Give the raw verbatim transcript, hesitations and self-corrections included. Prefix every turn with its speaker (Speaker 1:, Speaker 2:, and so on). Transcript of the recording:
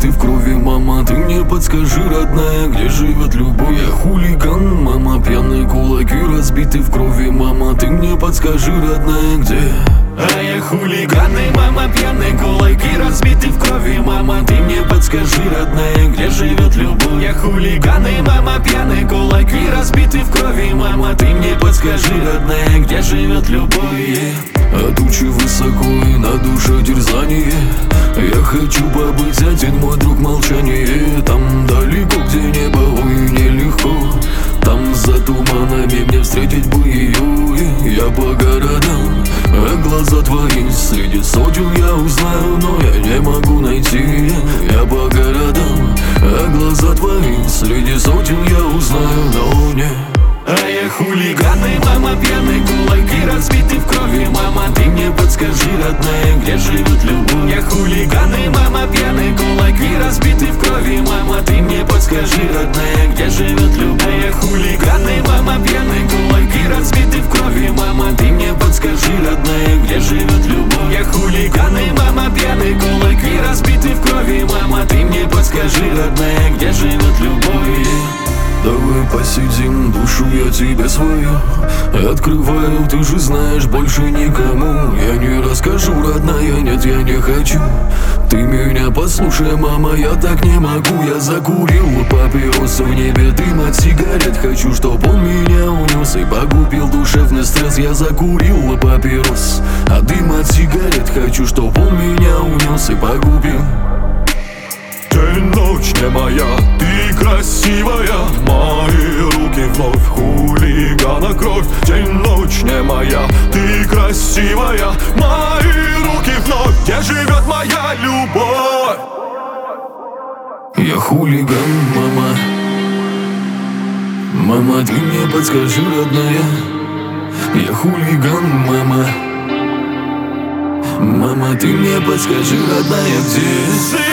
Speaker 1: разбиты в крови, мама, ты мне подскажи, родная, где живет любовь? Я хулиган, мама, пьяные кулаки разбиты в крови, мама, ты мне подскажи, родная, где? А я хулиган, и мама, пьяные кулаки разбиты в крови, мама, ты мне подскажи, родная, где живет любовь? Я хулиган, и мама, пьяные кулаки разбиты в крови, мама, ты мне подскажи, родная, где живет любовь? А тучи высоко и на душе терзание. Я хочу побыть один, мой друг, молчание. Там далеко, где небо, ой, нелегко. Там за туманами мне встретить бы ее. Я по городам, а глаза твои среди сотен я узнаю, но я не могу найти ее. Я по городам, а глаза твои среди сотен я узнаю, но не. А я хулиган, и мама, пьяные кулаки разбиты в крови, мама, ты мне подскажи, родная, где живет любовь? Я хулиган, и мама, пьяные кулаки разбиты в крови, мама, ты мне подскажи, родная, где живет любовь? Я хулиган, и мама, пьяные кулаки разбиты в крови, мама, ты мне подскажи, родная, где живет любовь? Я хулиган, и мама, пьяные кулаки разбиты в крови, мама, ты мне подскажи, родная, где живет любовь? Давай посидим, душу я тебе свою открываю, ты же знаешь, больше никому я не расскажу, родная, нет, я не хочу. Ты меня послушай, мама, я так не могу. Я закурил папиросы, в небе дым от сигарет. Хочу, чтоб он меня унес и погубил душевный стресс. Я закурил папирос, а дым от сигарет. Хочу, чтоб он меня унес и погубил.
Speaker 2: День, ночь не моя, ты красивая. Мои руки вновь, хулигана кровь. День, ночь не моя, ты красивая. Мои руки вновь, где живет моя любовь?
Speaker 1: Я хулиган, мама. Мама, ты мне подскажи, родная. Я хулиган, мама. Мама, ты мне подскажи, родная, где?